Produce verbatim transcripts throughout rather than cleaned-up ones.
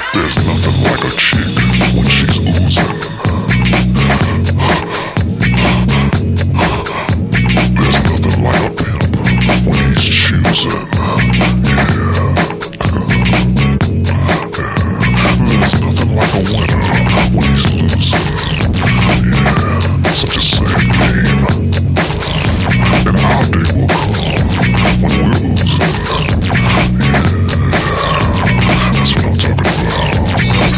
There's nothing like a chick when she's oozing. There's nothing like a pimp when he's choosing. Yeah. There's nothing like a winner when he's losing. Yeah. Such a sad game. And our day will come when we're oozing. Yeah. That's what I'm talking about.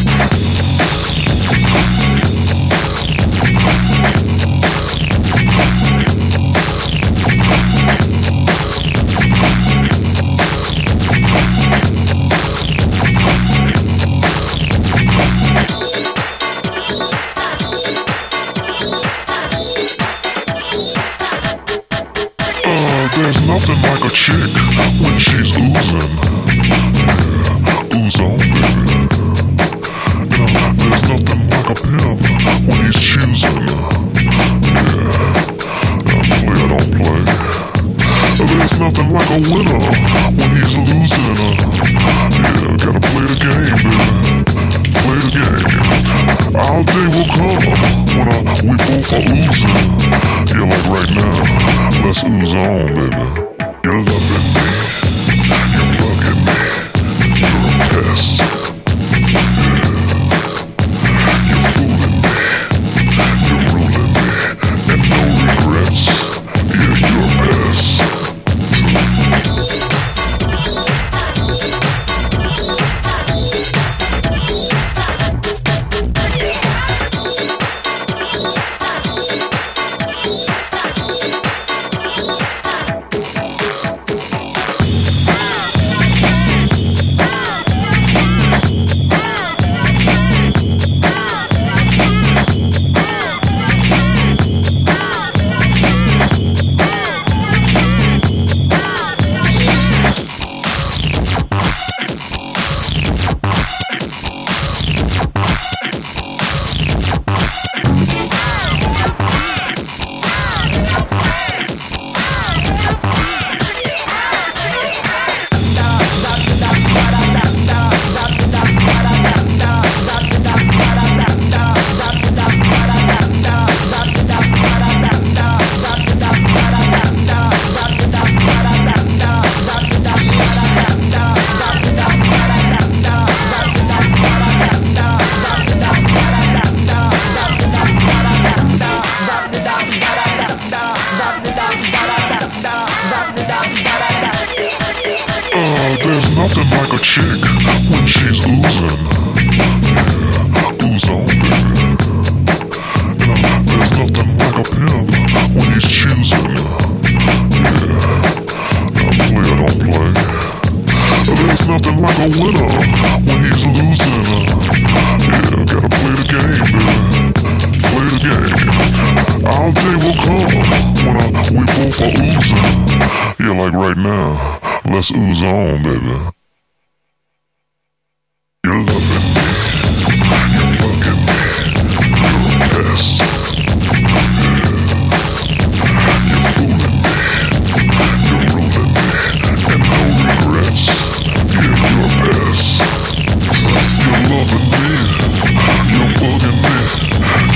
There's nothing like a chick when she's oozing. Yeah, ooze on, baby. Yeah, there's nothing like a pimp when he's choosing. Yeah, play or don't play. There's nothing like a winner when he's losing. Yeah, gotta play the game, baby. Play the game. Our day will come when uh, we both are oozing. Yeah, like right now, let's ooze on, baby. You're loving me, you're bugging me, you're a pest. Yeah. You're fooling me, you're ruling me, and no regrets. Yeah, you're best. There's nothing like a chick when she's oozing. Yeah, ooze on, baby. Yeah, there's nothing like a pimp when he's choosing. Yeah, play or don't play. There's nothing like a winner when he's losing. Yeah, gotta play the game, baby. Play the game. Our day will come when uh, we both are oozing. Yeah, like right now. Let's ooze on, baby. You're loving me, you're bugging me, you're a pest. Yeah. You're fooling me, you're ruling me, and no regrets. Yeah, you're best. You're loving me, you're bugging me,